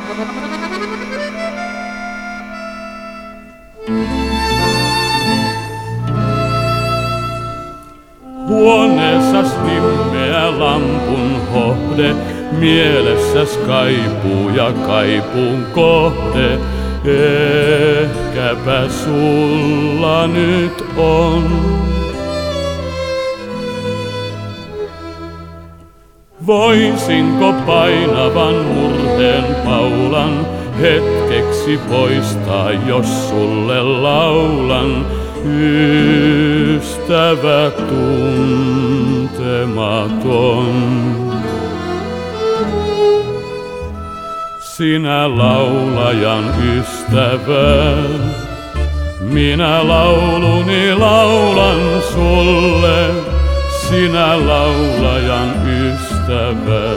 Huoneessas himmeä lampun hohde, mielessäs kaipuu ja kaipuun kohde. Ehkäpä sulla nyt on. Voisinko painavan murheen paulan hetkeksi poistaa, jos sulle laulan, ystävä tuntematon. Sinä laulajan ystävä, minä lauluni laulan sulle. Sinä laulajan ystävä,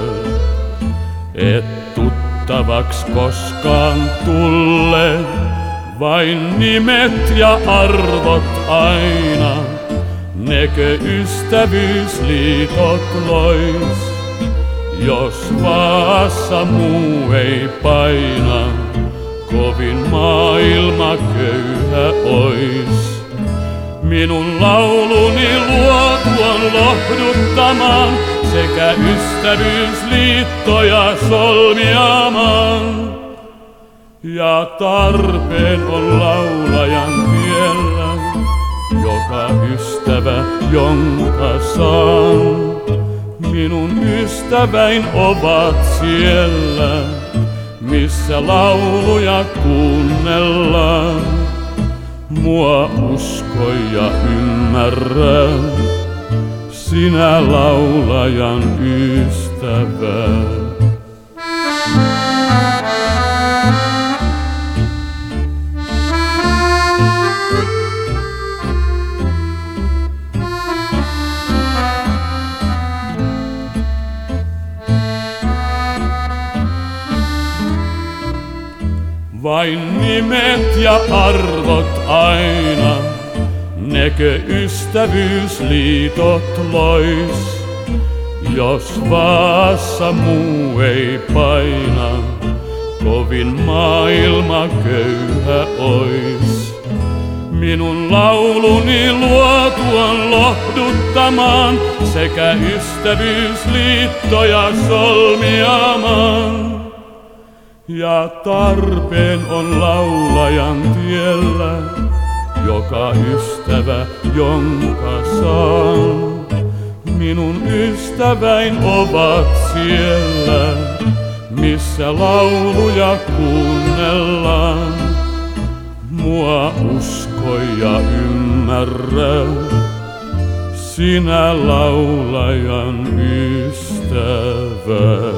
et tuttavaks koskaan tulle. Vain nimet ja arvot aina, nekö ystävyysliitot lois. Jos vaassa muu ei paina, kovin maailma köyhä ois. Minun lauluni luotuon lohduttamaan, sekä ystävyysliittoja solmiamaan. Ja tarpeen on laulajan tiellä, joka ystävä, jonka saan. Minun ystäväin ovat siellä, missä lauluja kuunnellaan. Mua usko ja ymmärrä, sinä laulajan ystävä. Vain nimet ja arvot aina, nekö ystävyysliitot lois. Jos vaassa muu ei paina, kovin maailma köyhä ois. Minun lauluni luotuon lohduttamaan, sekä ystävyysliittoja solmiamaan. Ja tarpeen on laulajan tiellä, joka ystävä, jonka saan. Minun ystäväin ovat siellä, missä lauluja kuunnellaan. Mua usko ja ymmärrä, sinä laulajan ystävä.